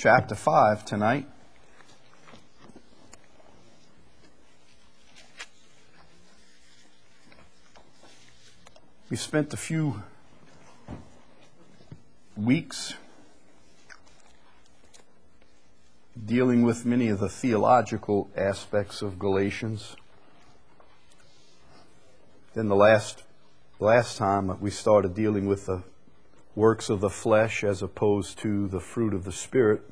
chapter 5 tonight. We spent a few weeks dealing with many of the theological aspects of Galatians. Then the last time we started dealing with the works of the flesh as opposed to the fruit of the Spirit.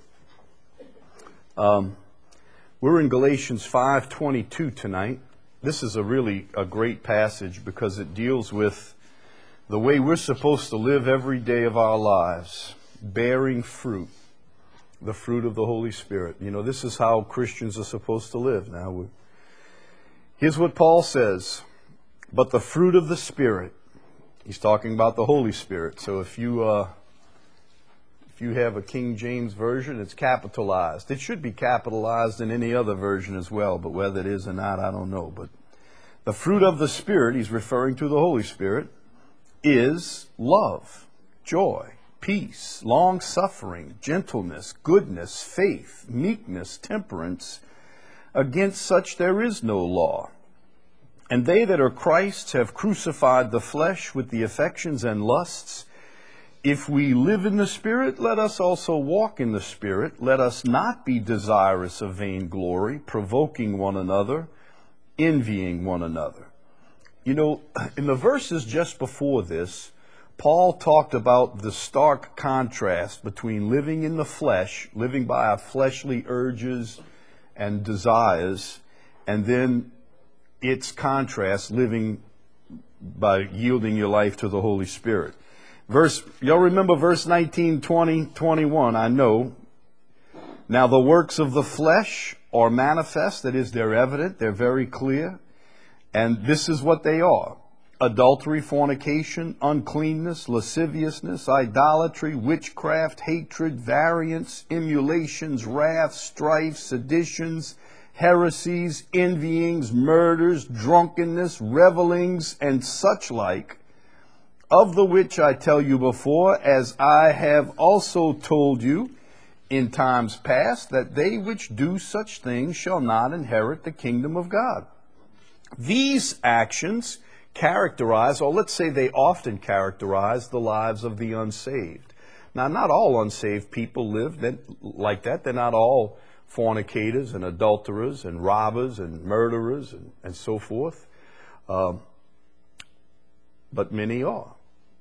We're in Galatians 5:22 tonight. This is a great passage because it deals with the way we're supposed to live every day of our lives, bearing fruit, the fruit of the Holy Spirit. You know, this is how Christians are supposed to live. Now, here's what Paul says, but the fruit of the Spirit. He's talking about the Holy Spirit. So if you have a King James version, it's capitalized. It should be capitalized in any other version as well, but whether it is or not, I don't know. But the fruit of the Spirit, he's referring to the Holy Spirit, is love, joy, peace, long-suffering, gentleness, goodness, faith, meekness, temperance. Against such there is no law. And they that are Christ's have crucified the flesh with the affections and lusts. If we live in the Spirit, let us also walk in the Spirit. Let us not be desirous of vainglory, provoking one another, envying one another. You know, in the verses just before this, Paul talked about the stark contrast between living in the flesh, living by our fleshly urges and desires, and then its contrast, living by yielding your life to the Holy Spirit. Y'all remember verse 19, 20, 21, I know. Now the works of the flesh are manifest, that is, they're evident, they're very clear. And this is what they are: adultery, fornication, uncleanness, lasciviousness, idolatry, witchcraft, hatred, variance, emulations, wrath, strife, seditions, heresies, envyings, murders, drunkenness, revelings, and such like, of the which I tell you before, as I have also told you in times past, that they which do such things shall not inherit the kingdom of God. These actions characterize, or let's say they often characterize, the lives of the unsaved. Now, not all unsaved people live like that. They're not all fornicators and adulterers and robbers and murderers and so forth. But many are.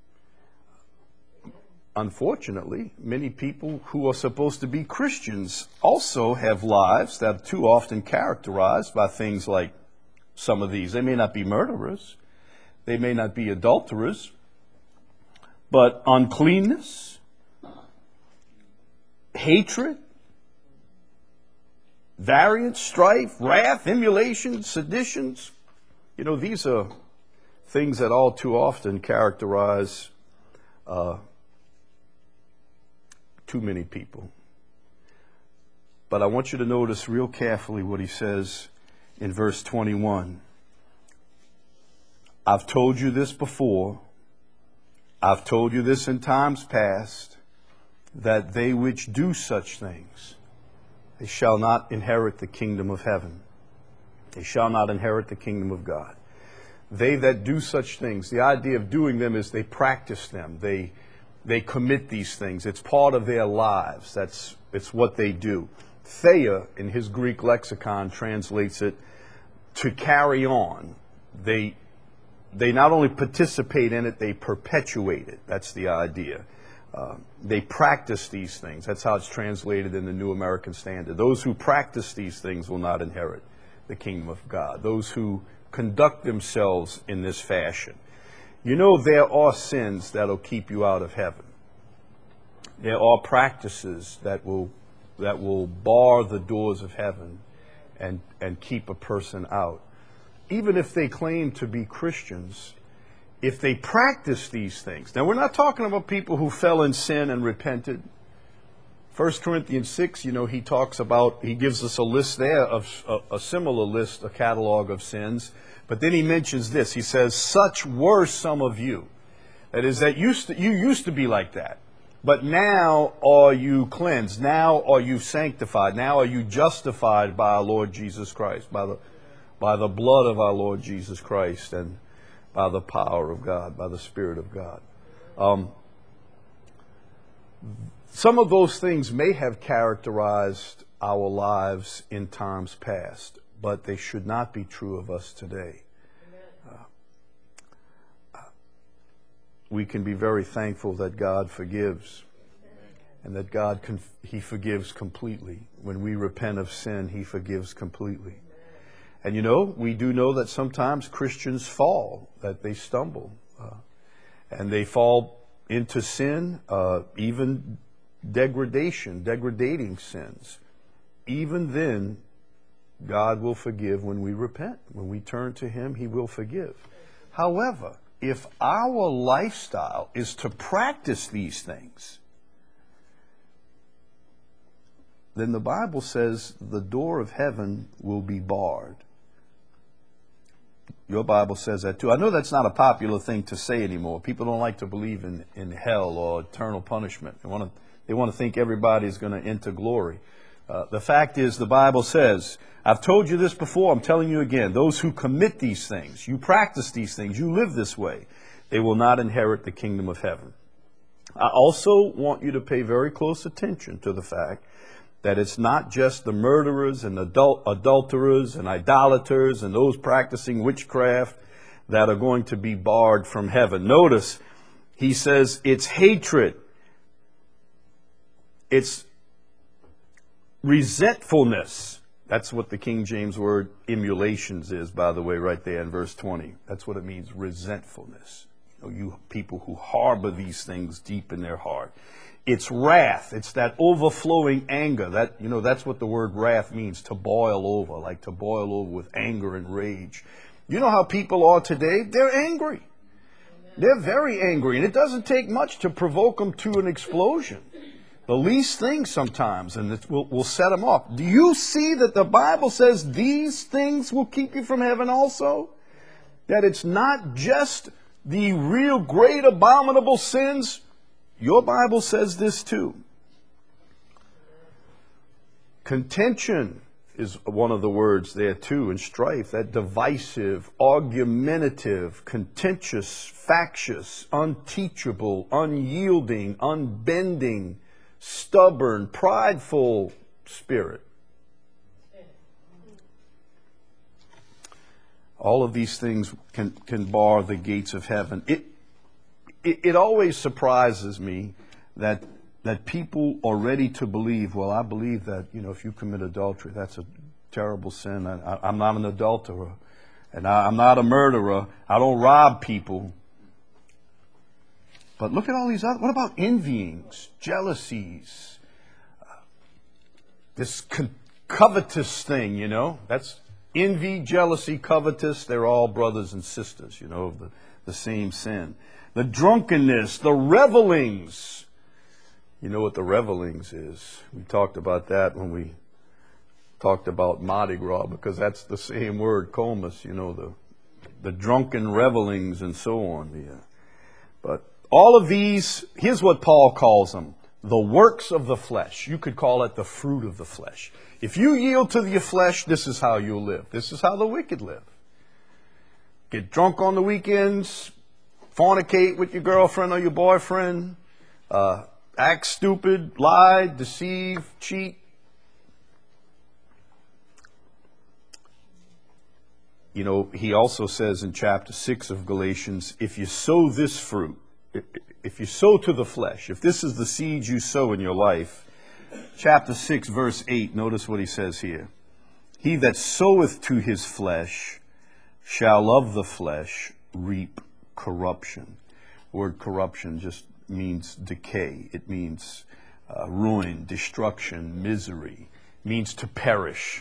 Unfortunately, many people who are supposed to be Christians also have lives that are too often characterized by things like some of these. They may not be murderers. They may not be adulterers. But uncleanness, hatred, variance, strife, wrath, emulation, seditions. You know, these are things that all too often characterize too many people. But I want you to notice real carefully what he says in verse 21. I've told you this before. I've told you this in times past, that they which do such things, they shall not inherit the kingdom of heaven. They shall not inherit the kingdom of God. They that do such things, the idea of doing them is they practice them. They commit these things. It's part of their lives. It's what they do. Thea, in his Greek lexicon, translates it to carry on. They not only participate in it, they perpetuate it. That's the idea. They practice these things. That's how it's translated in the New American Standard. Those who practice these things will not inherit the kingdom of God. Those who conduct themselves in this fashion. You know, there are sins that will keep you out of heaven. There are practices that will bar the doors of heaven and keep a person out. Even if they claim to be Christians, if they practice these things. Now, we're not talking about people who fell in sin and repented. 1 Corinthians 6, you know, he gives us a list there of a similar list, a catalog of sins. But then he mentions this. He says, such were some of you. That is, you used to be like that. But now are you cleansed? Now are you sanctified? Now are you justified by our Lord Jesus Christ, by the blood of our Lord Jesus Christ, and by the power of God, by the Spirit of God. Some of those things may have characterized our lives in times past, but they should not be true of us today. We can be very thankful that God forgives, and that He forgives completely. When we repent of sin, He forgives completely. And you know, we do know that sometimes Christians fall, that they stumble, and they fall into sin, even degrading sins. Even then, God will forgive when we repent. When we turn to Him, He will forgive. However, if our lifestyle is to practice these things, then the Bible says the door of heaven will be barred. Your Bible says that too. I know that's not a popular thing to say anymore. People don't like to believe in hell or eternal punishment. They want to think everybody's going to enter glory. The fact is, the Bible says, I've told you this before, I'm telling you again, those who commit these things, you practice these things, you live this way, they will not inherit the kingdom of heaven. I also want you to pay very close attention to the fact that it's not just the murderers and adulterers and idolaters and those practicing witchcraft that are going to be barred from heaven. Notice, he says it's hatred, it's resentfulness. That's what the King James word emulations is, by the way, right there in verse 20. That's what it means, resentfulness. You people who harbor these things deep in their heart. It's wrath. It's that overflowing anger. That's what the word wrath means, to boil over, like to boil over with anger and rage. You know how people are today? They're angry. They're very angry, and it doesn't take much to provoke them to an explosion. The least thing sometimes, and it will set them off. Do you see that the Bible says these things will keep you from heaven also? That it's not just the real great abominable sins. Your Bible says this too. Contention is one of the words there too, and strife, that divisive, argumentative, contentious, factious, unteachable, unyielding, unbending, stubborn, prideful spirit. All of these things can bar the gates of heaven. It always surprises me that people are ready to believe, well, I believe that, if you commit adultery, that's a terrible sin. I'm not an adulterer, and I'm not a murderer. I don't rob people. But look at all these other, what about envyings, jealousies, this covetous thing, that's envy, jealousy, covetous. They're all brothers and sisters, of the same sin. The drunkenness, the revelings. You know what the revelings is. We talked about that when we talked about Mardi Gras, because that's the same word, comus, the drunken revelings and so on. But all of these, here's what Paul calls them, the works of the flesh. You could call it the fruit of the flesh. If you yield to your flesh, this is how you'll live. This is how the wicked live. Get drunk on the weekends, fornicate with your girlfriend or your boyfriend, act stupid, lie, deceive, cheat. He also says in chapter 6 of Galatians, if you sow this fruit, if you sow to the flesh, if this is the seed you sow in your life, chapter 6, verse 8, notice what he says here. He that soweth to his flesh shall of the flesh reap corruption. The word corruption just means decay. It means ruin, destruction, misery. It means to perish.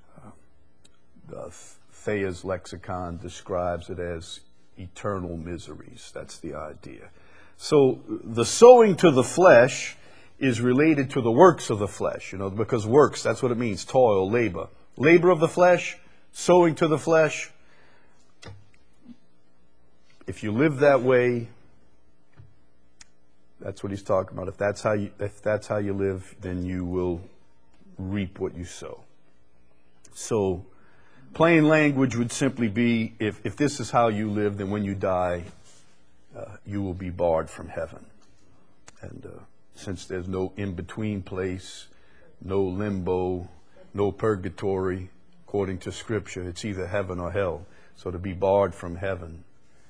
Thayer's lexicon describes it as eternal miseries. That's the idea. So the sowing to the flesh is related to the works of the flesh, because works, that's what it means, toil, labor. Labor of the flesh, sowing to the flesh. If you live that way, That's what he's talking about. If that's how you live, then you will reap what you sow. So plain language would simply be, if this is how you live, then when you die, you will be barred from heaven. And since there's no in-between place, no limbo, no purgatory, according to Scripture, it's either heaven or hell. So to be barred from heaven.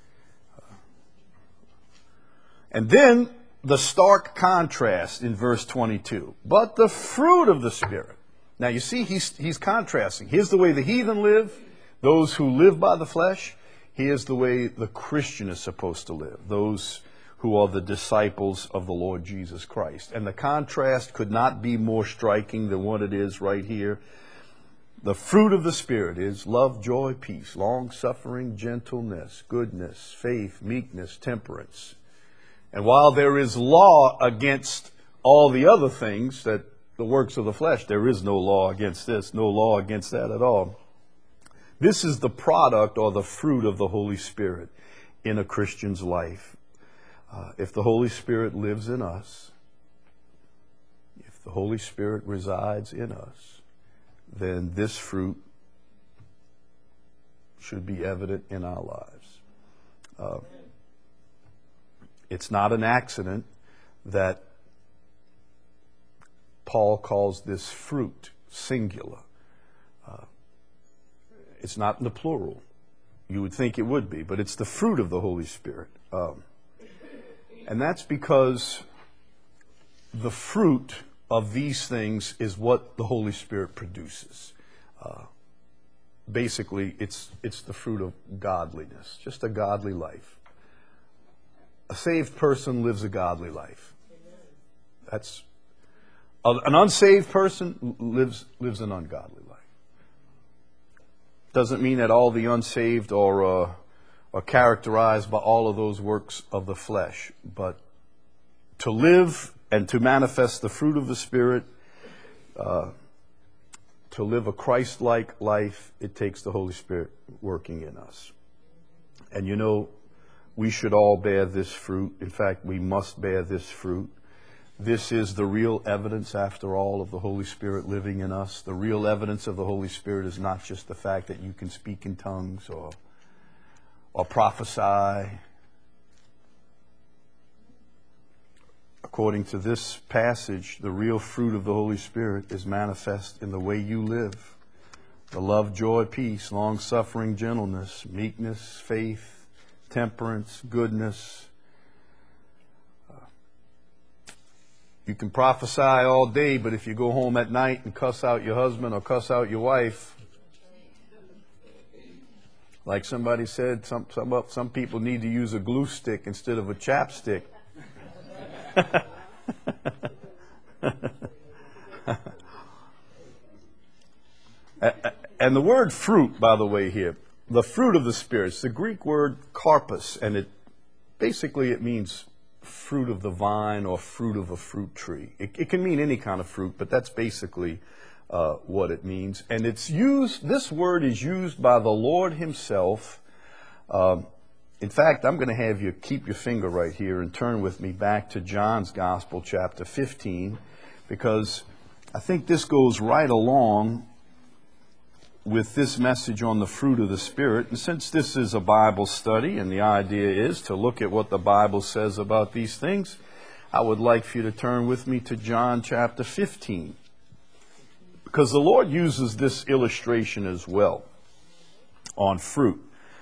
And then the stark contrast in verse 22. But the fruit of the Spirit. Now you see, he's contrasting. Here's the way the heathen live, those who live by the flesh. Here's the way the Christian is supposed to live, those who are the disciples of the Lord Jesus Christ. And the contrast could not be more striking than what it is right here. The fruit of the Spirit is love, joy, peace, long-suffering, gentleness, goodness, faith, meekness, temperance. And while there is law against all the other things, that the works of the flesh, there is no law against this, no law against that at all. This is the product or the fruit of the Holy Spirit in a Christian's life. If the Holy Spirit lives in us, if the Holy Spirit resides in us, then this fruit should be evident in our lives. It's not an accident that Paul calls this fruit singular. It's not in the plural. You would think it would be, but it's the fruit of the Holy Spirit. And that's because the fruit of these things is what the Holy Spirit produces. Basically, it's the fruit of godliness, just a godly life. A saved person lives a godly life. That's an unsaved person lives an ungodly life. Doesn't mean that all the unsaved are characterized by all of those works of the flesh, but to live and to manifest the fruit of the Spirit, to live a Christ-like life, it takes the Holy Spirit working in us. And you know, we should all bear this fruit. In fact, we must bear this fruit. This is the real evidence, after all, of the Holy Spirit living in us. The real evidence of the Holy Spirit is not just the fact that you can speak in tongues or prophesy. According to this passage, the real fruit of the Holy Spirit is manifest in the way you live. The love, joy, peace, long-suffering, gentleness, meekness, faith, temperance, goodness. You can prophesy all day, but if you go home at night and cuss out your husband or cuss out your wife, like somebody said, some people need to use a glue stick instead of a chapstick. And the word fruit, by the way, here, the fruit of the Spirit, it's the Greek word karpos, and it means fruit of the vine or fruit of a fruit tree. It can mean any kind of fruit, but that's basically what it means. And this word is used by the Lord Himself. In fact, I'm going to have you keep your finger right here and turn with me back to John's Gospel, chapter 15, because I think this goes right along with this message on the fruit of the Spirit. And since this is a Bible study and the idea is to look at what the Bible says about these things, I would like for you to turn with me to John chapter 15. Because the Lord uses this illustration as well on fruit.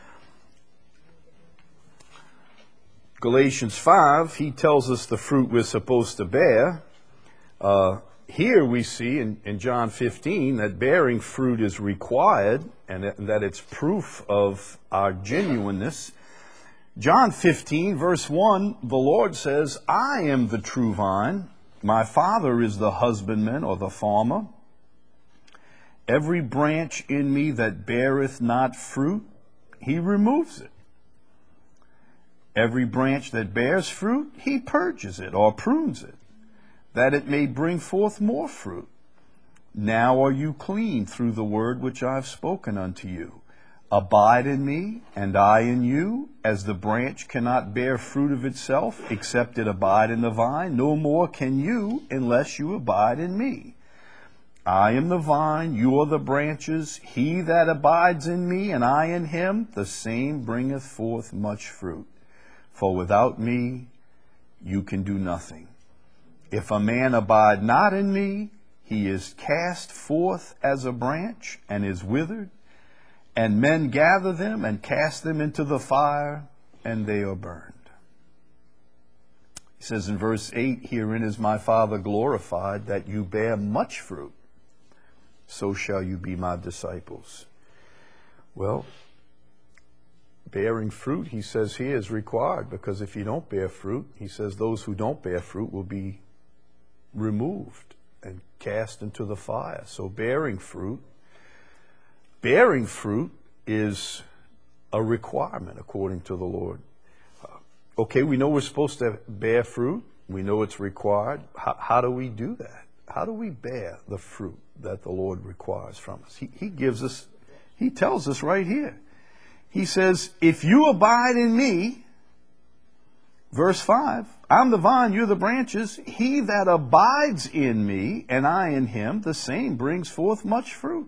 Galatians 5, he tells us the fruit we're supposed to bear. Here we see in John 15 that bearing fruit is required and that it's proof of our genuineness. John 15, verse 1, the Lord says, I am the true vine. My Father is the husbandman or the farmer. Every branch in me that beareth not fruit, He removes it. Every branch that bears fruit, He purges it or prunes it, that it may bring forth more fruit. Now are you clean through the word which I have spoken unto you. Abide in me, and I in you, as the branch cannot bear fruit of itself, except it abide in the vine, no more can you, unless you abide in me. I am the vine, you are the branches. He that abides in me, and I in him, the same bringeth forth much fruit. For without me you can do nothing. If a man abide not in me, he is cast forth as a branch, and is withered, and men gather them and cast them into the fire, and they are burned. He says in verse 8, herein is my Father glorified, that you bear much fruit. So shall you be my disciples. Well, bearing fruit, he says here, is required, because if you don't bear fruit, he says those who don't bear fruit will be removed and cast into the fire. So bearing fruit is a requirement according to the Lord. Okay, we know we're supposed to bear fruit. We know it's required. How do we do that? How do we bear the fruit that the Lord requires from us? He gives us, he tells us right here. He says, if you abide in me, verse 5, I'm the vine, you're the branches. He that abides in me, and I in him, the same brings forth much fruit.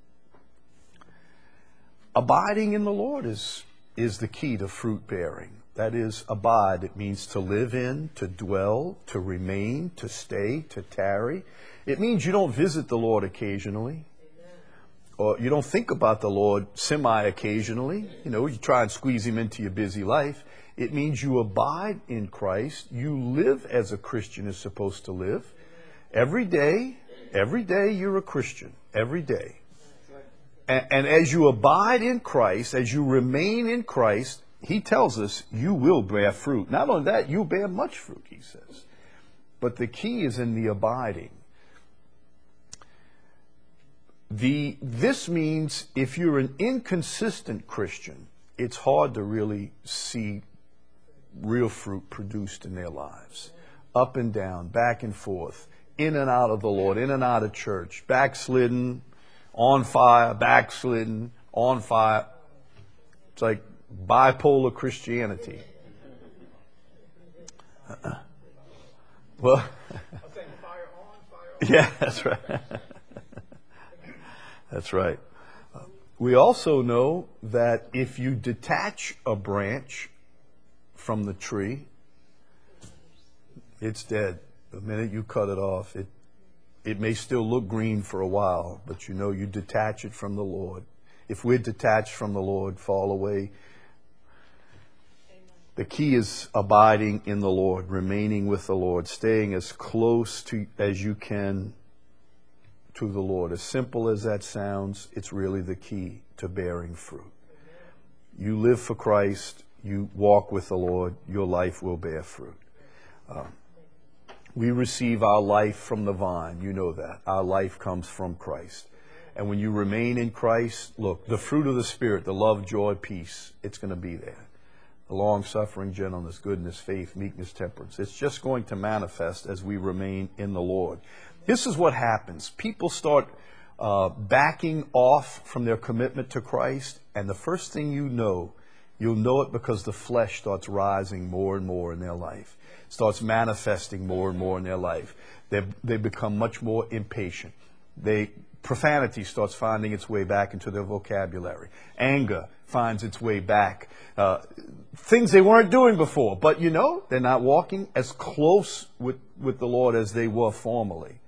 Abiding in the Lord is the key to fruit bearing. That is, abide. It means to live in, to dwell, to remain, to stay, to tarry. It means you don't visit the Lord occasionally. Or you don't think about the Lord semi-occasionally. You try and squeeze him into your busy life. It means you abide in Christ. You live as a Christian is supposed to live. Every day you're a Christian. Every day. And as you abide in Christ, as you remain in Christ, he tells us you will bear fruit. Not only that, you'll bear much fruit, he says. But the key is in the abiding. This means if you're an inconsistent Christian, it's hard to really see real fruit produced in their lives. Up and down, back and forth, in and out of the Lord, in and out of church, backslidden, on fire, backslidden, on fire. It's like bipolar Christianity. Well, yeah, that's right. That's right. We also know that if you detach a branch from the tree, it's dead. The minute you cut it off, it may still look green for a while, but you detach it from the Lord. If we're detached from the Lord, fall away. The key is abiding in the Lord, remaining with the Lord, staying as close to as you can to the Lord. As simple as that sounds, it's really the key to bearing fruit. You live for Christ, you walk with the Lord, your life will bear fruit. We receive our life from the vine. You know that. Our life comes from Christ. And when you remain in Christ, look, the fruit of the Spirit, the love, joy, peace, it's going to be there. The long-suffering, gentleness, goodness, faith, meekness, temperance. It's just going to manifest as we remain in the Lord. This is what happens. People start backing off from their commitment to Christ, and the first thing you'll know it because the flesh starts rising more and more in their life. Starts manifesting more and more in their life. They become much more impatient. Profanity starts finding its way back into their vocabulary. Anger finds its way back. Things they weren't doing before. But they're not walking as close with the Lord as they were formerly.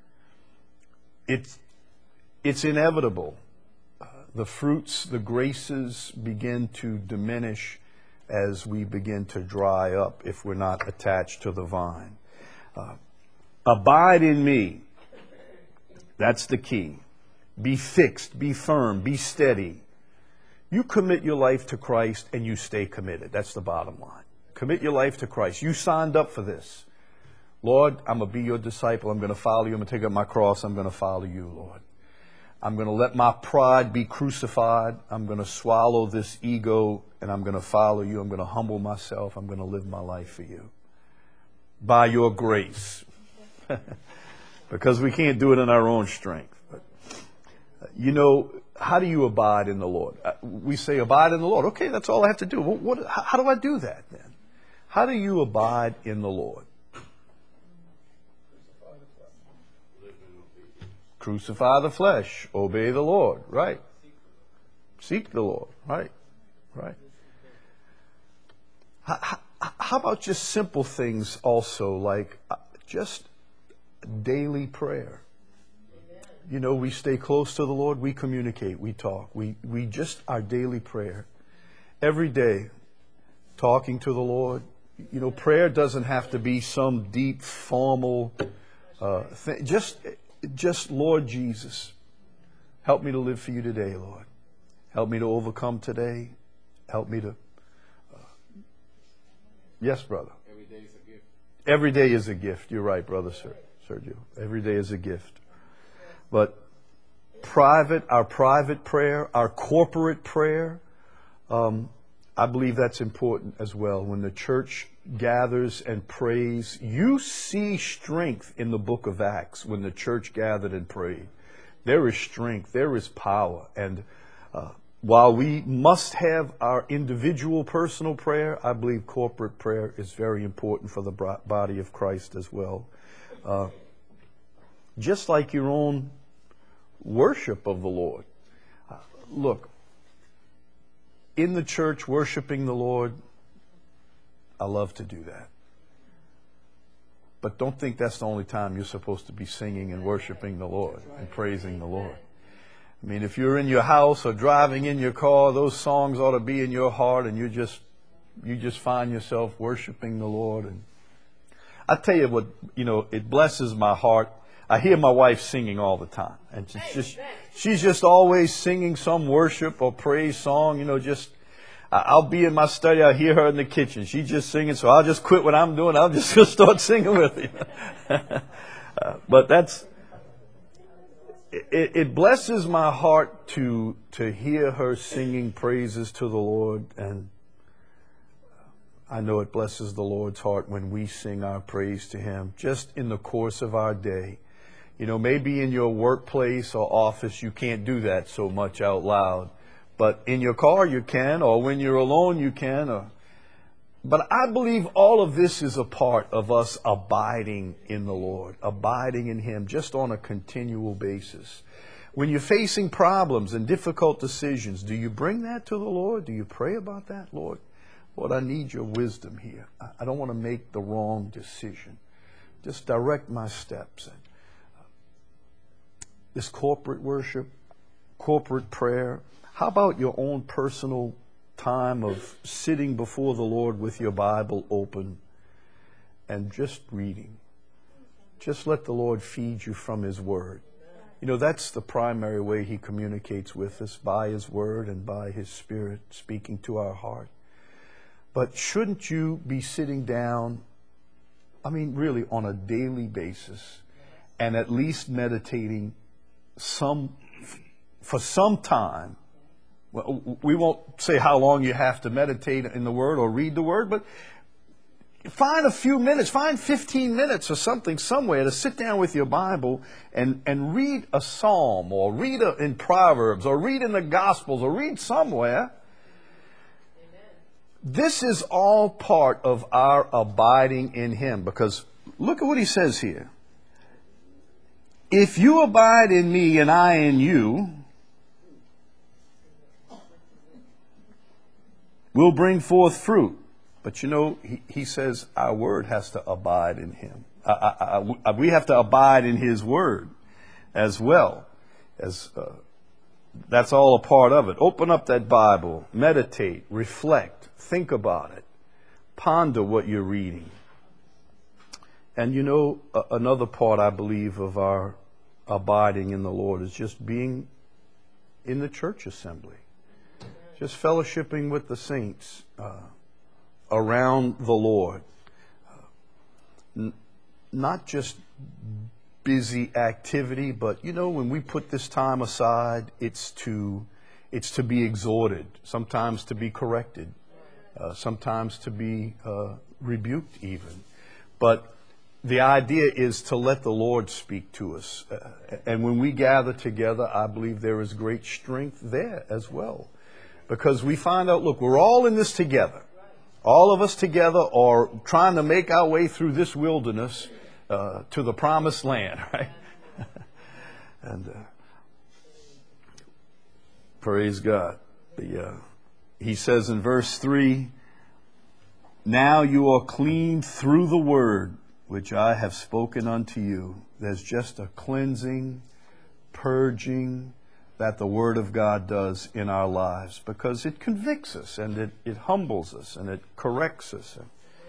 It's inevitable. The fruits, the graces begin to diminish as we begin to dry up if we're not attached to the vine. Abide in me. That's the key. Be fixed, be firm, be steady. You commit your life to Christ and you stay committed. That's the bottom line. Commit your life to Christ. You signed up for this. Lord, I'm going to be your disciple. I'm going to follow you. I'm going to take up my cross. I'm going to follow you, Lord. I'm going to let my pride be crucified. I'm going to swallow this ego and I'm going to follow you. I'm going to humble myself. I'm going to live my life for you. By your grace. Because we can't do it in our own strength. But, how do you abide in the Lord? We say abide in the Lord. Okay, that's all I have to do. How do I do that then? How do you abide in the Lord? Crucify the flesh. Obey the Lord. Right. Seek the Lord. Right. Right. How about just simple things also, like just daily prayer? You know, we stay close to the Lord, we communicate, we talk. We just, our daily prayer. Every day, talking to the Lord. You know, prayer doesn't have to be some deep, formal thing. Just, Lord Jesus, help me to live for you today, Lord. Help me to overcome today. Help me to... Yes, brother. Every day is a gift. Every day is a gift. You're right, brother, Sergio. Every day is a gift. But our private prayer, our corporate prayer, I believe that's important as well. When the church gathers and prays, you see strength in the book of Acts when the church gathered and prayed. There is strength, there is power. And while we must have our individual personal prayer, I believe corporate prayer is very important for the body of Christ as well. Just like your own worship of the Lord. Look, in the church worshiping the Lord, I love to do that. But don't think that's the only time you're supposed to be singing and worshiping the Lord and praising the Lord. I mean, if you're in your house or driving in your car, those songs ought to be in your heart, and you just find yourself worshiping the Lord. And I tell you what, you know, it blesses my heart. I hear my wife singing all the time, and she's just always singing some worship or praise song. You know, I'll be in my study, I'll hear her in the kitchen. She's just singing, so I'll just quit what I'm doing. I'll just start singing with you. But it blesses my heart to hear her singing praises to the Lord, and I know it blesses the Lord's heart when we sing our praise to Him just in the course of our day. You know, maybe in your workplace or office you can't do that so much out loud, but in your car you can, or when you're alone you can. But I believe all of this is a part of us abiding in the Lord, abiding in Him just on a continual basis. When you're facing problems and difficult decisions, do you bring that to the Lord? Do you pray about that? Lord, I need your wisdom here. I don't want to make the wrong decision. Just direct my steps. This corporate worship, corporate prayer. How about your own personal time of sitting before the Lord with your Bible open and just reading? Just let the Lord feed you from His Word. You know, that's the primary way He communicates with us, by His Word and by His Spirit speaking to our heart. But shouldn't you be sitting down, I mean, really on a daily basis, and at least meditating for some time? Well, we won't say how long you have to meditate in the Word or read the Word, but find a few minutes, find 15 minutes or something somewhere to sit down with your Bible and read a psalm, or read in Proverbs, or read in the Gospels, or read somewhere. This is all part of our abiding in Him, because look at what He says here. If you abide in me and I in you, we'll bring forth fruit. But you know, he says our word has to abide in Him. We have to abide in His Word as well. That's all a part of it. Open up that Bible, meditate, reflect, think about it, ponder what you're reading. And you know, another part, I believe, of our abiding in the Lord is just being in the church assembly. Just fellowshipping with the saints around the Lord. Not just busy activity, but you know, when we put this time aside, it's to be exhorted, sometimes to be corrected, sometimes to be rebuked even. But the idea is to let the Lord speak to us. And when we gather together, I believe there is great strength there as well. Because we find out, look, we're all in this together. All of us together are trying to make our way through this wilderness to the promised land, right? And praise God. He says in verse 3, now you are clean through the word which I have spoken unto you. There's just a cleansing, purging that the Word of God does in our lives, because it convicts us and it humbles us and it corrects us.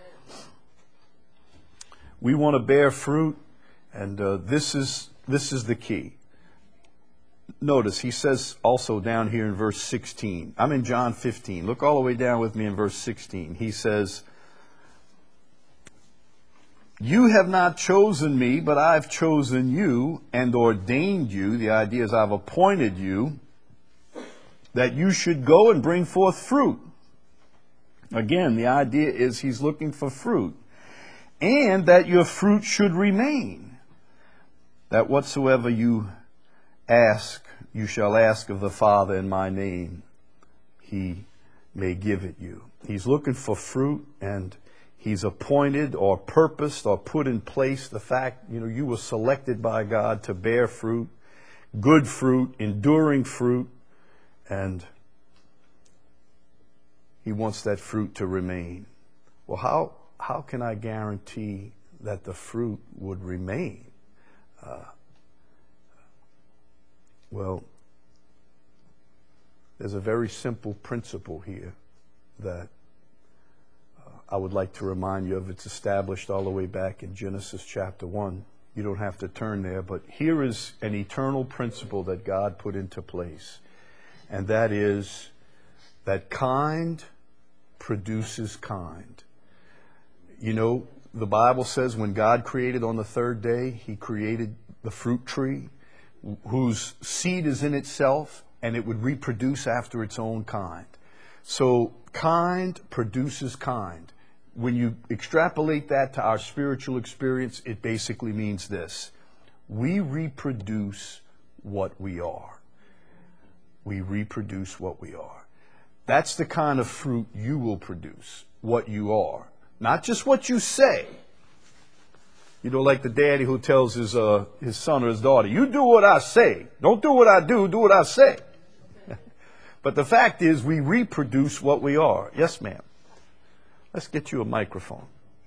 We want to bear fruit, and this is the key. Notice he says also down here in verse 16. I'm in John 15. Look all the way down with me in verse 16. He says, you have not chosen me, but I've chosen you and ordained you. The idea is I've appointed you that you should go and bring forth fruit. Again, the idea is he's looking for fruit. And that your fruit should remain. That whatsoever you ask, you shall ask of the Father in my name. He may give it you. He's looking for fruit, and he's appointed or purposed or put in place the fact, you were selected by God to bear fruit, good fruit, enduring fruit, and he wants that fruit to remain. Well, how can I guarantee that the fruit would remain? Well, there's a very simple principle here that I would like to remind you of. It's established all the way back in Genesis chapter 1. You don't have to turn there, but here is an eternal principle that God put into place. And that is that kind produces kind. The Bible says when God created on the third day, he created the fruit tree whose seed is in itself, and it would reproduce after its own kind. So kind produces kind. When you extrapolate that to our spiritual experience, it basically means this. We reproduce what we are. We reproduce what we are. That's the kind of fruit you will produce, what you are. Not just what you say. Like the daddy who tells his son or his daughter, you do what I say. Don't do what I do what I say. But the fact is, we reproduce what we are. Yes, ma'am. Let's get you a microphone.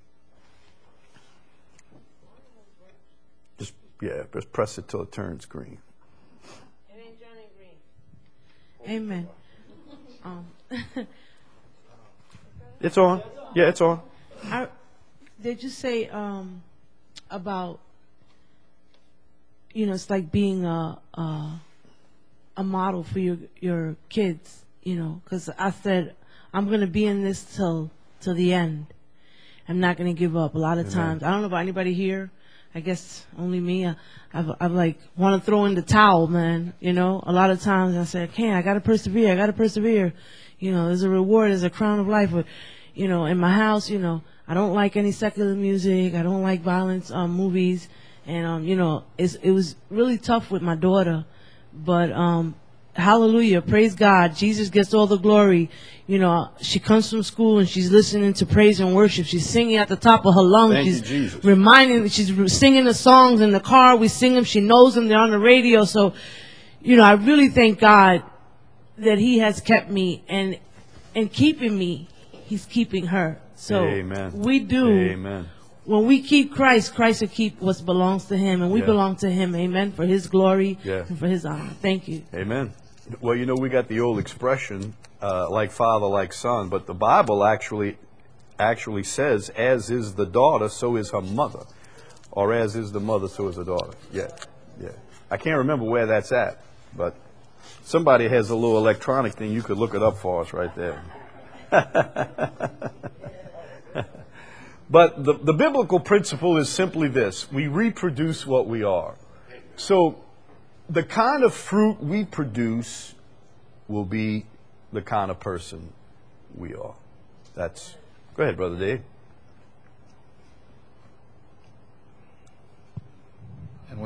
Just press it till it turns green. It ain't turning green. Amen. It's on. Yeah, it's on. Did you say about it's like being a model for your kids, because I said I'm going to be in this till the end. I'm not going to give up. A lot of times, I don't know about anybody here. I guess only me. I've like want to throw in the towel, man. A lot of times I say, I got to persevere. There's a reward. There's a crown of life. But, in my house, I don't like any secular music. I don't like violence movies. And, it was really tough with my daughter. But hallelujah, praise God. Jesus gets all the glory. She comes from school and she's listening to praise and worship. She's singing at the top of her lungs. Thank she's you, Jesus. She's singing the songs in the car. We sing them. She knows them. They're on the radio. So, I really thank God that he has kept me and keeping me. He's keeping her. So Amen. We do. Amen. When we keep Christ will keep what belongs to him, and we belong to him. Amen. For his glory and for his honor. Thank you. Amen. Well, we got the old expression, like father, like son, but the Bible actually says, as is the daughter, so is her mother. Or as is the mother, so is the daughter. Yeah. I can't remember where that's at, but somebody has a little electronic thing. You could look it up for us right there. But the biblical principle is simply this. We reproduce what we are. So the kind of fruit we produce will be the kind of person we are. Go ahead, Brother Dave.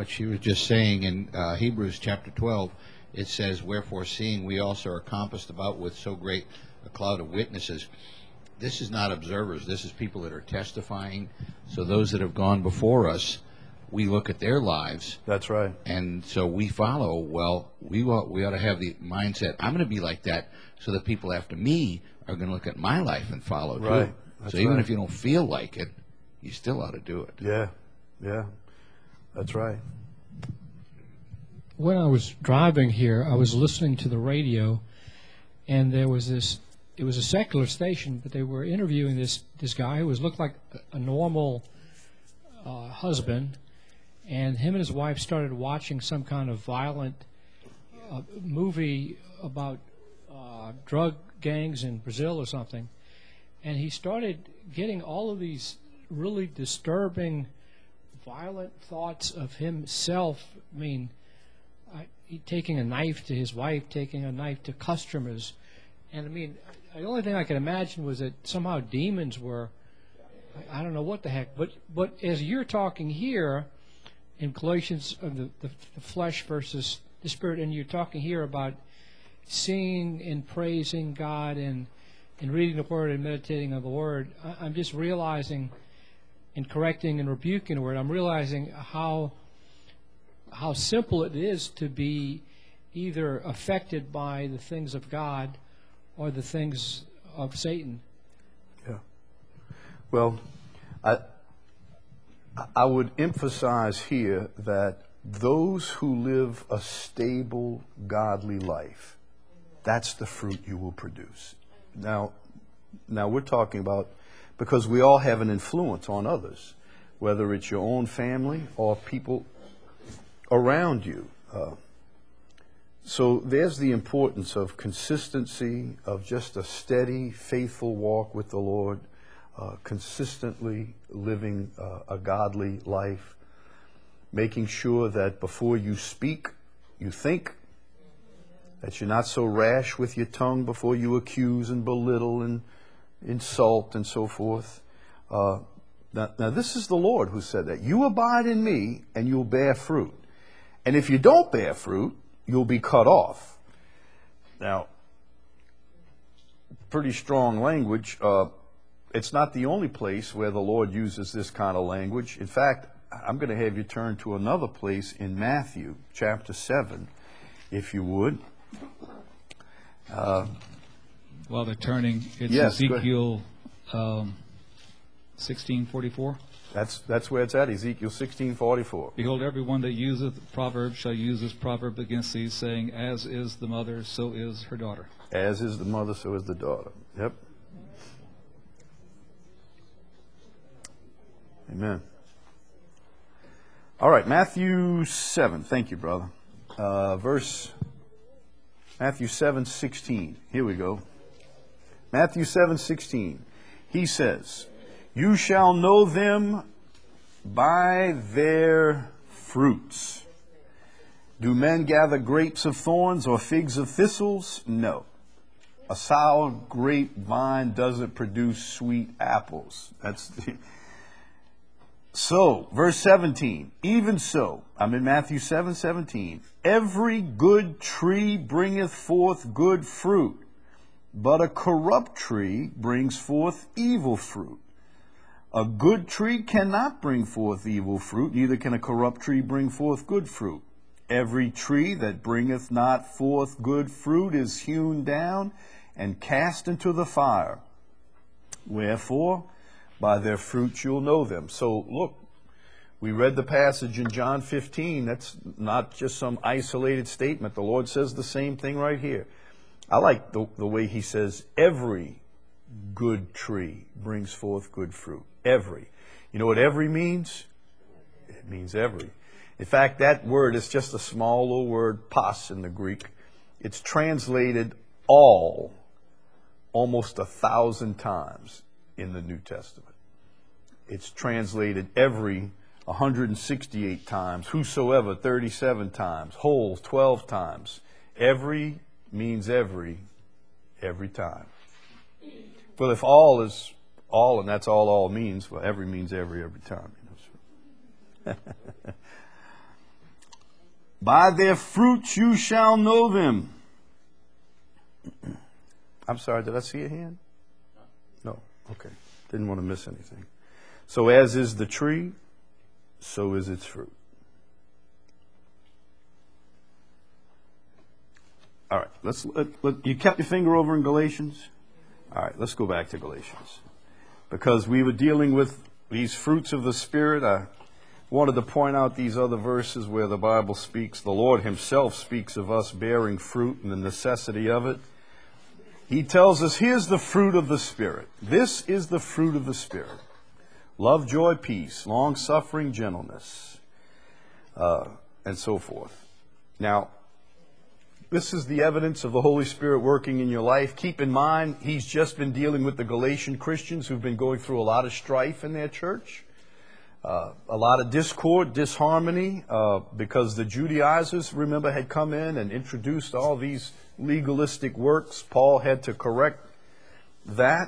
what she was just saying in Hebrews chapter 12. It says, "Wherefore, seeing we also are compassed about with so great a cloud of witnesses." This is not observers. This is people that are testifying. So those that have gone before us, we look at their lives. That's right. And so we follow. Well, we ought to have the mindset, I'm going to be like that, so that people after me are going to look at my life and follow too. Right. That's so even right. if you don't feel like it, you still ought to do it. Yeah. Yeah. That's right. When I was driving here, I was listening to the radio, and there was this. It was a secular station, but they were interviewing this guy who looked like a normal husband, and him and his wife started watching some kind of violent movie about drug gangs in Brazil or something, and he started getting all of these really disturbing, violent thoughts of himself. I mean, he taking a knife to his wife, taking a knife to customers, and I mean, the only thing I could imagine was that somehow demons were, I don't know what the heck, but as you're talking here in Galatians of the flesh versus the spirit, and you're talking here about singing and praising God and reading the Word and meditating on the Word, I'm just realizing, and correcting and rebuking the Word, I'm realizing how simple it is to be either affected by the things of God or the things of Satan. Yeah. Well, I would emphasize here that those who live a stable, godly life, that's the fruit you will produce. Now we're talking about, because we all have an influence on others, whether it's your own family or people around you. So there's the importance of consistency, of just a steady, faithful walk with the Lord, consistently living a godly life, making sure that before you speak, you think, that you're not so rash with your tongue before you accuse and belittle and insult and so forth. Now this is the Lord who said that. You abide in me and you'll bear fruit. And if you don't bear fruit, you'll be cut off. Now, pretty strong language. It's not the only place where the Lord uses this kind of language. In fact, I'm going to have you turn to another place in Matthew chapter 7, if you would. While they're turning, it's Yes, Ezekiel 16:44. That's where it's at, Ezekiel 16:44. Behold, everyone that useth proverb shall use this proverb against thee, saying, as is the mother, so is her daughter. As is the mother, so is the daughter. Yep. Amen. All right, Matthew 7. Thank you, brother. Matthew 7:16. Here we go. Matthew 7:16. He says, "You shall know them by their fruits. Do men gather grapes of thorns or figs of thistles? No. A sour grapevine doesn't produce sweet apples." So, verse 17, even so, I'm in Matthew 7:17. "Every good tree bringeth forth good fruit, but a corrupt tree brings forth evil fruit. A good tree cannot bring forth evil fruit, neither can a corrupt tree bring forth good fruit. Every tree that bringeth not forth good fruit is hewn down and cast into the fire. Wherefore, by their fruits you'll know them." So look, we read the passage in John 15. That's not just some isolated statement. The Lord says the same thing right here. I like the way he says, every good tree brings forth good fruit. Every. You know what every means? It means every. In fact, that word is just a small little word, pas in the Greek. It's translated all almost 1,000 times in the New Testament. It's translated every 168 times, whosoever 37 times, whole 12 times. Every means every time. Well, if all is all, and that's all means, well, every means every time. You know, so. By their fruits you shall know them. I'm sorry, did I see a hand? No. Okay. Didn't want to miss anything. So as is the tree, so is its fruit. All right. You kept your finger over in Galatians? All right, let's go back to Galatians. Because we were dealing with these fruits of the Spirit, I wanted to point out these other verses where the Bible speaks. The Lord himself speaks of us bearing fruit and the necessity of it. He tells us, here's the fruit of the Spirit. This is the fruit of the Spirit. Love, joy, peace, long-suffering, gentleness, and so forth. Now, this is the evidence of the Holy Spirit working in your life. Keep in mind, he's just been dealing with the Galatian Christians who've been going through a lot of strife in their church. A lot of discord, disharmony, because the Judaizers, remember, had come in and introduced all these legalistic works. Paul had to correct that.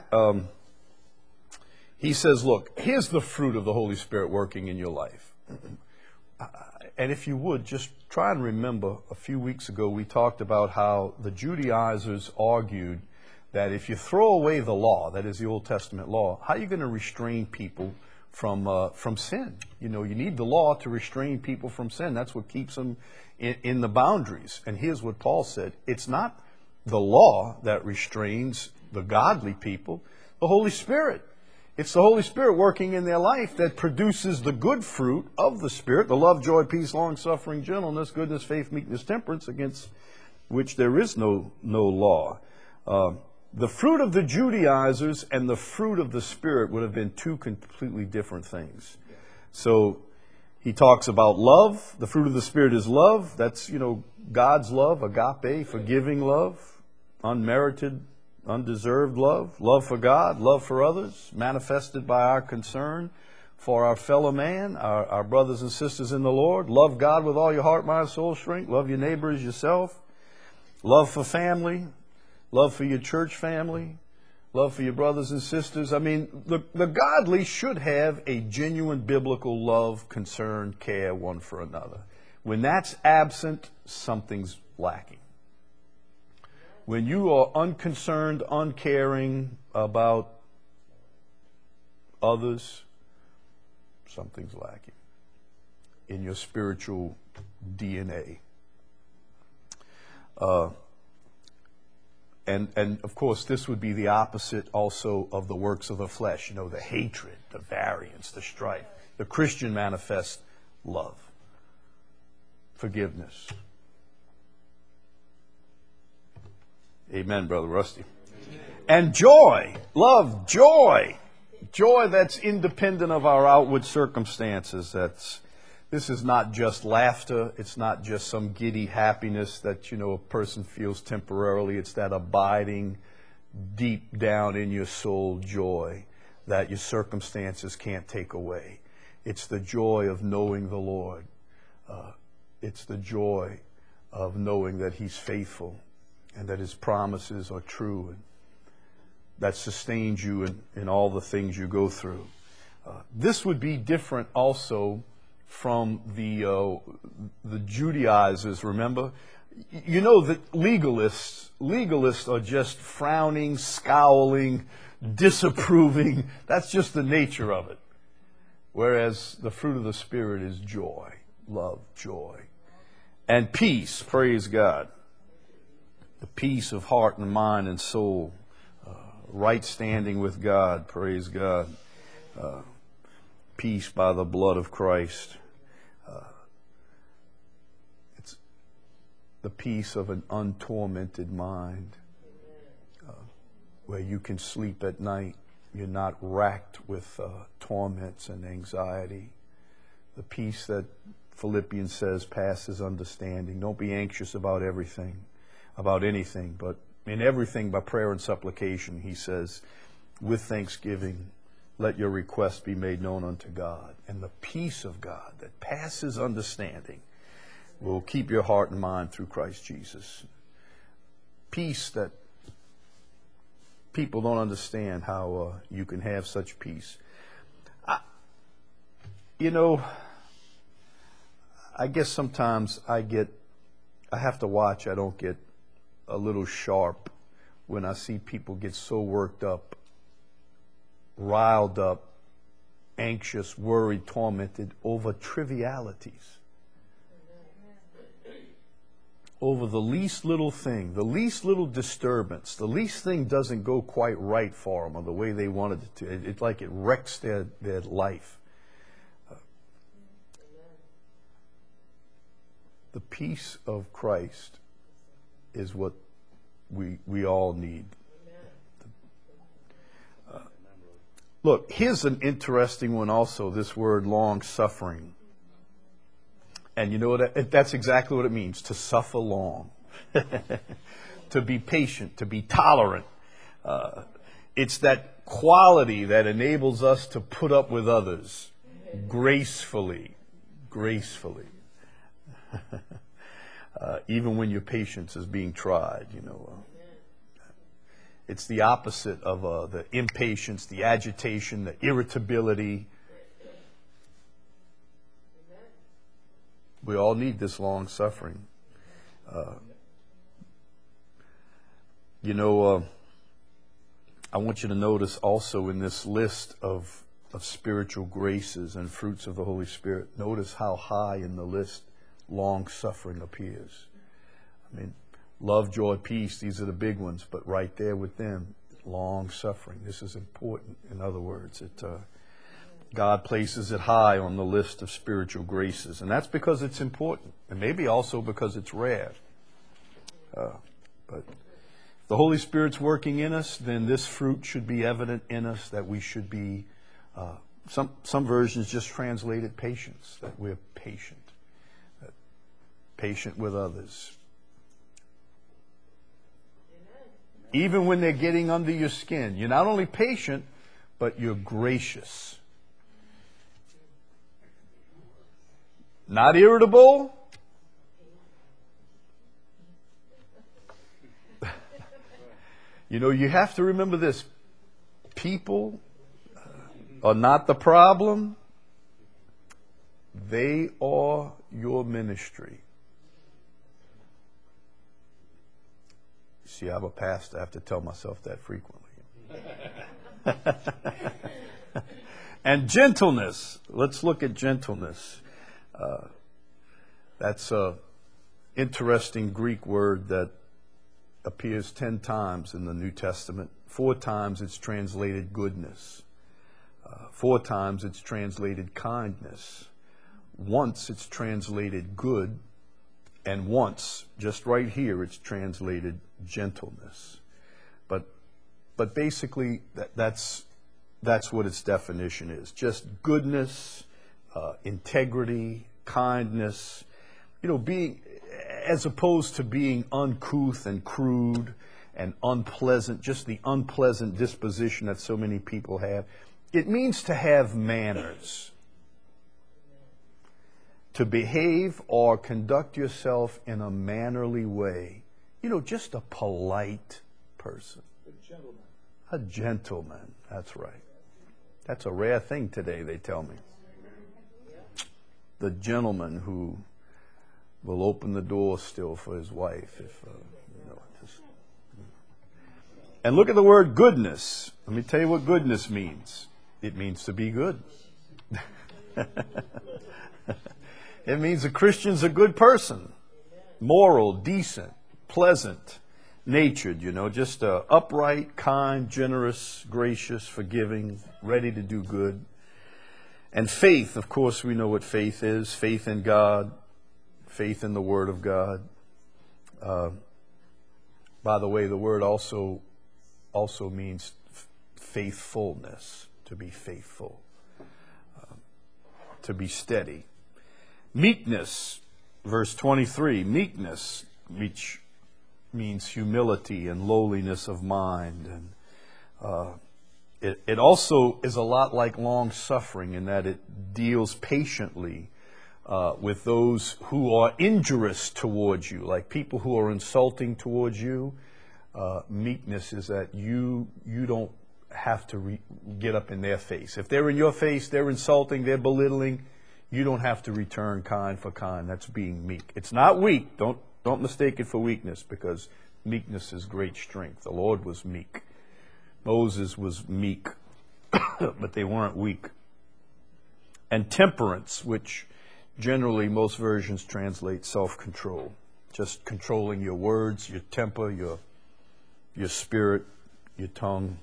He says, look, here's the fruit of the Holy Spirit working in your life. And if you would, just try and remember, a few weeks ago we talked about how the Judaizers argued that if you throw away the law, that is the Old Testament law, how are you going to restrain people from sin? You know, you need the law to restrain people from sin. That's what keeps them in the boundaries. And here's what Paul said. It's not the law that restrains the godly people, the Holy Spirit. It's the Holy Spirit working in their life that produces the good fruit of the Spirit, the love, joy, peace, long-suffering, gentleness, goodness, faith, meekness, temperance, against which there is no law. The fruit of the Judaizers and the fruit of the Spirit would have been two completely different things. So he talks about love. The fruit of the Spirit is love. That's, God's love, agape, forgiving love, unmerited, undeserved love, love for God, love for others, manifested by our concern for our fellow man, our brothers and sisters in the Lord. Love God with all your heart, mind, soul, strength. Love your neighbor as yourself. Love for family. Love for your church family. Love for your brothers and sisters. I mean, the godly should have a genuine biblical love, concern, care one for another. When that's absent, something's lacking. When you are unconcerned, uncaring about others, something's lacking in your spiritual DNA. And of course, this would be the opposite also of the works of the flesh. The hatred, the variance, the strife. The Christian manifests love, forgiveness. Amen, Brother Rusty. And joy, love, joy. Joy that's independent of our outward circumstances. This is not just laughter. It's not just some giddy happiness that, a person feels temporarily. It's that abiding, deep down in your soul joy that your circumstances can't take away. It's the joy of knowing the Lord. It's the joy of knowing that He's faithful and that His promises are true, and that sustains you in all the things you go through. This would be different also from the Judaizers, remember? That legalists are just frowning, scowling, disapproving. That's just the nature of it. Whereas the fruit of the Spirit is joy, love, joy, and peace, praise God. The peace of heart and mind and soul, right standing with God, praise God. Peace by the blood of Christ. It's the peace of an untormented mind, where you can sleep at night. You're not racked with torments and anxiety. The peace that Philippians says passes understanding. Don't be anxious about anything, but in everything by prayer and supplication, he says, with thanksgiving, let your requests be made known unto God. And the peace of God that passes understanding will keep your heart and mind through Christ Jesus. Peace that people don't understand how you can have such I guess sometimes I have to watch I don't get a little sharp when I see people get so worked up, riled up, anxious, worried, tormented over trivialities. Over the least little thing, the least little disturbance, the least thing doesn't go quite right for them or the way they wanted it to. It's like it wrecks their life. The peace of Christ is what we all need. Look, here's an interesting one also, this word long suffering. And you know what? That's exactly what it means, to suffer long. To be patient, to be tolerant. It's that quality that enables us to put up with others gracefully. Even when your patience is being tried, you know. It's the opposite of the impatience, the agitation, the irritability. We all need this long suffering. I want you to notice also in this list of spiritual graces and fruits of the Holy Spirit, notice how high in the list long suffering appears. I mean, love, joy, peace, these are the big ones, but right there with them, long suffering. This is important. In other words, God places it high on the list of spiritual graces, and that's because it's important, and maybe also because it's rare. But if the Holy Spirit's working in us, then this fruit should be evident in us, that we should be, some versions just translated patience, that we're patient. Patient with others. Even when they're getting under your skin, you're not only patient, but you're gracious. Not irritable. You know, you have to remember this. People are not the problem. They are your ministry. See, I'm a pastor. I have to tell myself that frequently. And gentleness. Let's look at gentleness. That's an interesting Greek word that appears 10 times in the New Testament. 4 times it's translated goodness. 4 times it's translated kindness. Once it's translated good. And once, just right here, it's translated gentleness. But basically, that's what its definition is. Just goodness, integrity, kindness. You know, being, as opposed to being uncouth and crude and unpleasant, just the unpleasant disposition that so many people have. It means to have manners. To behave or conduct yourself in a mannerly way. You know, just a polite person. A gentleman, that's right. That's a rare thing today, they tell me. The gentleman who will open the door still for his wife. And look at the word goodness. Let me tell you what goodness means. It means to be good. It means a Christian's a good person. Moral, decent, pleasant, natured, you know, just upright, kind, generous, gracious, forgiving, ready to do good. And faith, of course, we know what faith is. Faith in God, faith in the Word of God. By the way, the word also means faithfulness, to be faithful, to be steady. Meekness, verse 23, meekness, which means humility and lowliness of mind. And it also is a lot like long suffering in that it deals patiently with those who are injurious towards you, like people who are insulting towards you. Meekness is that you don't have to get up in their face. If they're in your face, they're insulting, they're belittling, You don't have to return kind for kind. That's being meek. It's not weak. Don't mistake it for weakness, because meekness is great strength. The Lord was meek. Moses was meek, but they weren't weak. And temperance, which generally most versions translate self-control. Just controlling your words, your temper, your spirit, your tongue.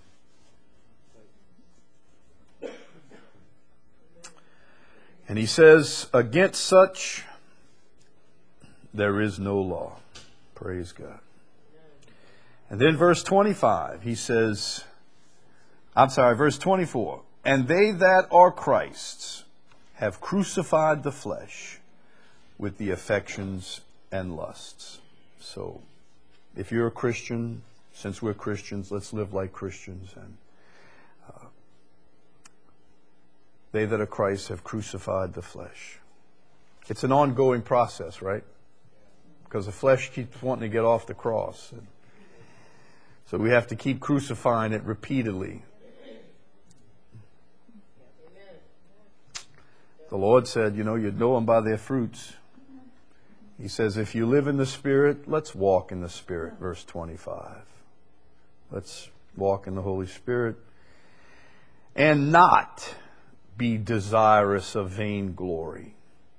And he says, against such there is no law. Praise God. And then verse 25, he says, verse 24. And they that are Christ's have crucified the flesh with the affections and lusts. So, if you're a Christian, since we're Christians, let's live like Christians. And they that are Christ have crucified the flesh. It's an ongoing process, right? Because the flesh keeps wanting to get off the cross. And so we have to keep crucifying it repeatedly. The Lord said, you'd know them by their fruits. He says, if you live in the Spirit, let's walk in the Spirit, verse 25. Let's walk in the Holy Spirit. And not be desirous of vain glory.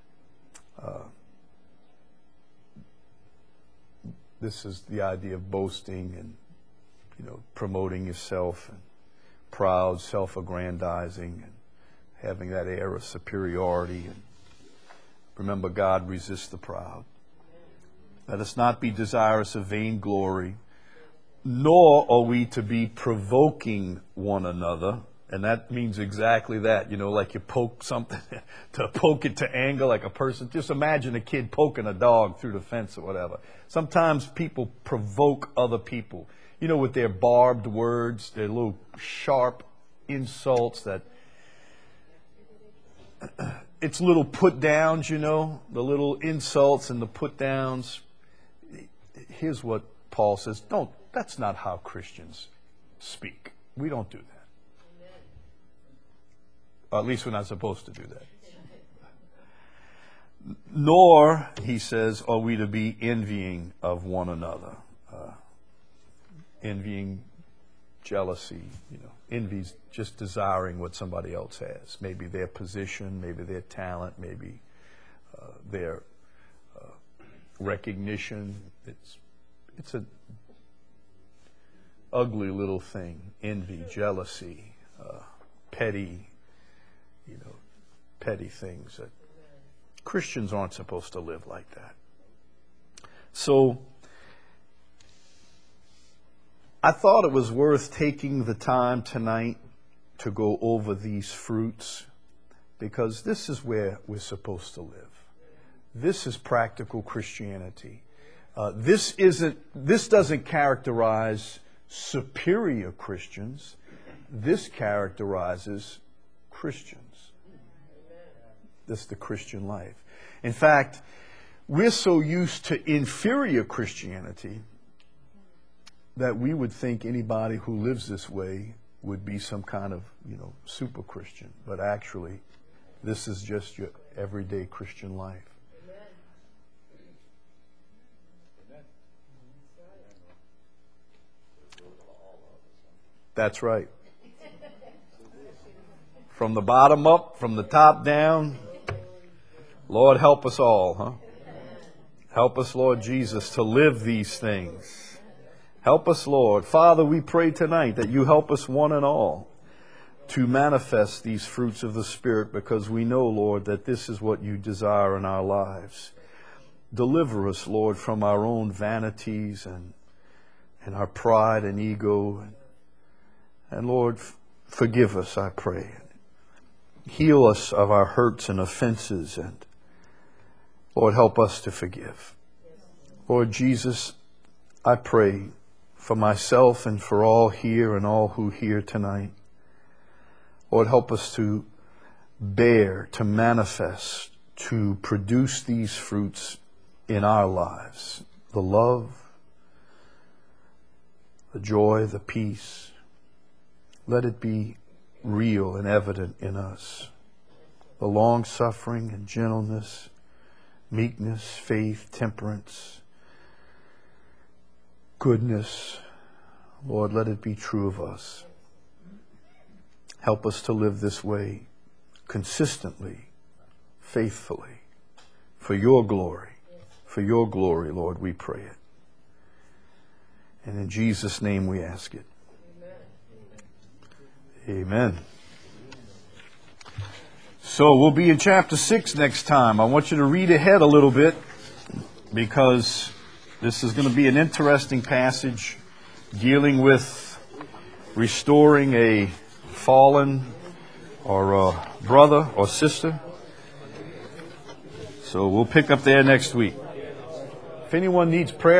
This is the idea of boasting and, promoting yourself, and proud, self-aggrandizing, and having that air of superiority. And remember, God resists the proud. Let us not be desirous of vain glory, nor are we to be provoking one another. And that means exactly that, like you poke something, to poke it to anger, like a person. Just imagine a kid poking a dog through the fence or whatever. Sometimes people provoke other people, with their barbed words, their little sharp insults that it's little put downs, the little insults and the put downs. Here's what Paul says. That's not how Christians speak. We don't do that. Or at least we're not supposed to do that. Nor, he says, are we to be envying of one another. Envying, jealousy, envy's just desiring what somebody else has. Maybe their position, maybe their talent, maybe their recognition. It's an ugly little thing. Envy, jealousy, petty things. That Christians aren't supposed to live like that. So I thought it was worth taking the time tonight to go over these fruits, because this is where we're supposed to live. This is practical Christianity. This doesn't characterize superior Christians. This characterizes Christians. This is the Christian life. In fact, we're so used to inferior Christianity that we would think anybody who lives this way would be some kind of, super Christian. But actually, this is just your everyday Christian life. That's right. From the bottom up, from the top down. Lord, help us all, huh? Help us, Lord Jesus, to live these things. Help us, Lord. Father, we pray tonight that you help us one and all to manifest these fruits of the Spirit, because we know, Lord, that this is what you desire in our lives. Deliver us, Lord, from our own vanities and our pride and ego. And Lord, forgive us, I pray. Heal us of our hurts and offenses, and Lord, help us to forgive. Lord Jesus, I pray for myself and for all here and all who hear tonight. Lord, help us to bear, to manifest, to produce these fruits in our lives. The love, the joy, the peace. Let it be real and evident in us. the long-suffering and gentleness, meekness, faith, temperance, goodness. Lord, let it be true of us. Help us to live this way consistently, faithfully, for your glory. For your glory, Lord, we pray it. And in Jesus' name we ask it. Amen. So we'll be in chapter 6 next time. I want you to read ahead a little bit because this is going to be an interesting passage dealing with restoring a fallen or a brother or sister. So we'll pick up there next week. If anyone needs prayer,